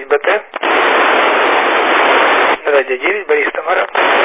БТ. Радио 9, Борис, Тамара.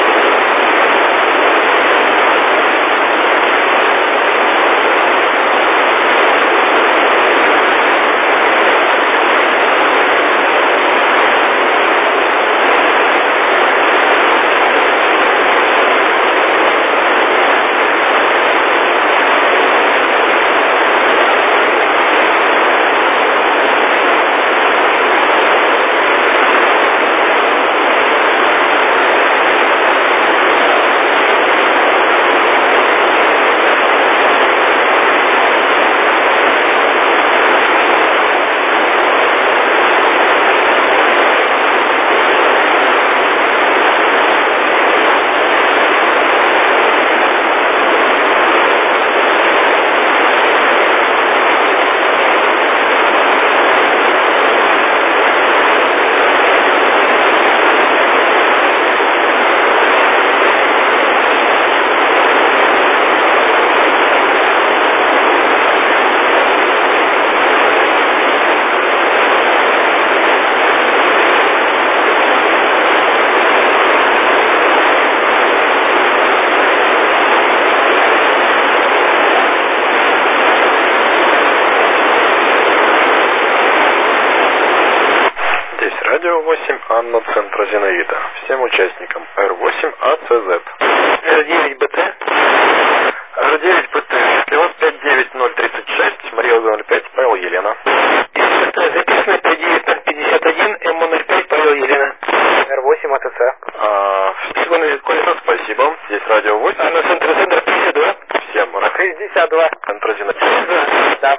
Радио 8, Анна, центра Зинаида. Всем участникам R8 АЦЗ. R9 БТ. R9 БТ. Для вас 59036, Мария 05, Павел, Елена. БТ записано 59051, МО05, Павел, Елена. R8 АЦЦ. Всего колесо, спасибо. Здесь Радио 8. Анна, центр 52. Всем 62. Центра Зинаида. Да.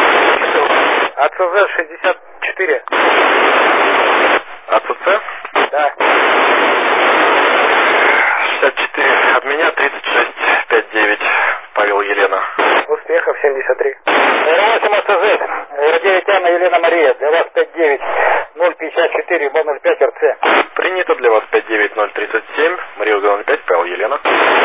АЦЗ 64. АЦЦ? Да. 64. От меня 36, 59, Павел, Елена. Успехов 73. R8 АЦЗ. R9 Анна, Елена, Мария. Для вас 59 054 МО05 РЦ. Принято для вас 59037, Мария 05, Павел, Елена.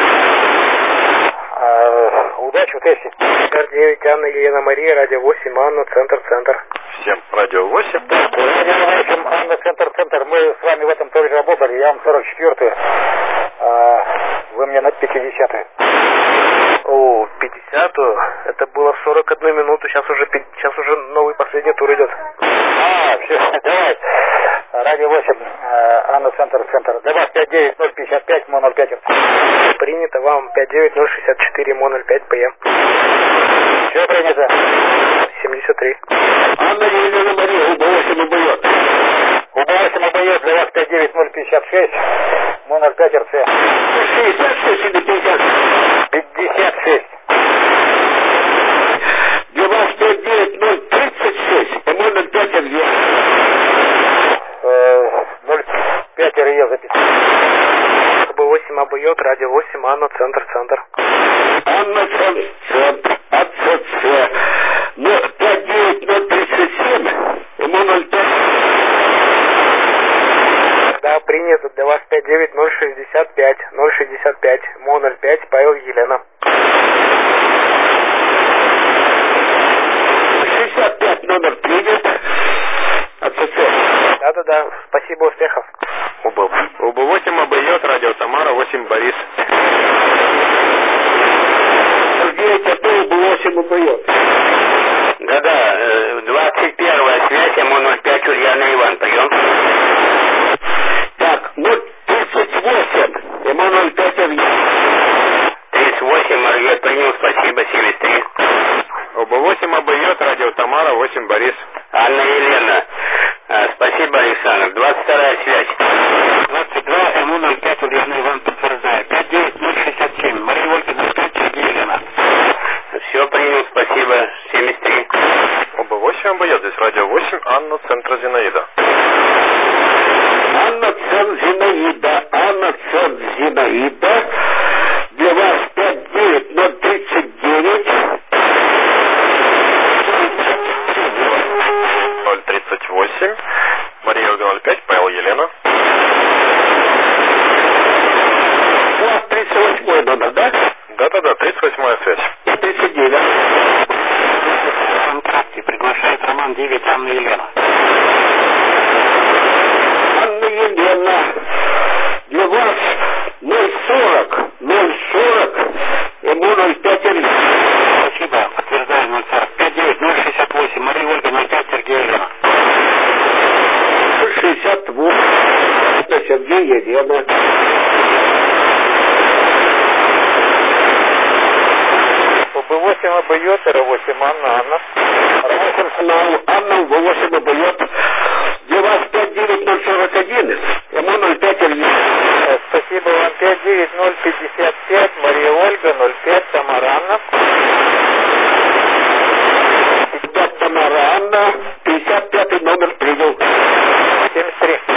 Удачи в тесте. R9 Анна, Елена, Мария, Радио 8, Анна, центр. Всем Радио 8. Да, Радио 8, Анна, центр. Мы с вами в этом тоже работали. Я вам 44-ю. Вы мне на 50-ю. О, 50-ю? Это было 41 минуту. Сейчас уже новый последний тур идет. Все, давай. Радио 8, Анна, центр. Для вас 59055 МО05. Принято вам 59064 МО05 ПМ. Все принято. 73. Анна, Елена, Мария, УБ8 УБ. УБ8 УБ для вас 59056 МО05 РЦ. 66 или 50? 56. Для вас 59036, МО05 РЕ. 05 РЕ записано. УБ8 АБЙ, Радио 8, Анна, центр. Анна, центр, АЦЦ. 59037, МО05. Да, принято. Для вас 59065 065 МО05, Павел, Елена. 65 номер принят. АЦЦ. Да. Спасибо, успехов. УБ8 АБЙ, Радио Тамара, 8, Борис. Сергей, это УБ8 УБЙ. Да, 21-я связь, МО05, Ульяна, Иван, поем. Так, 38, МО05 РЕ. 38, Мария, принял, спасибо, 73. УБ8 АБЙ, Радио Тамара, 8, Борис. Анна, Елена, спасибо, Александр. 22-я связь. 22, МО05, Ульяна, Иван, подтверждаю. 59067, Мария Волкина, 5, Елена. Все принял, спасибо, 73. УБ8 АБЙ, здесь Радио 8, Анна, центра Зинаида. Анна, центр Зинаида. Для вас 59039. 038, Мария 05, Павел, Елена. У вас 38-й номер, да? Да, 38-я связь. И 39. ВКонтакте приглашает Роман 9, Анна, Елена. Анна Елена. Для вас 040, ему 05. Спасибо. Подтверждаю 040. 59 068. Мария Ольга 05 Сергей Елена. 68. Это Сергей Елена. УБ8 обойет, Р8 Анна. R8 Анна, УБ8 обойет. Для вас 59041, ему 05. Спасибо вам. 59055, Мария Ольга, 05, Тамара Анна. 5 Тамара Анна, 55 номер принял. 73.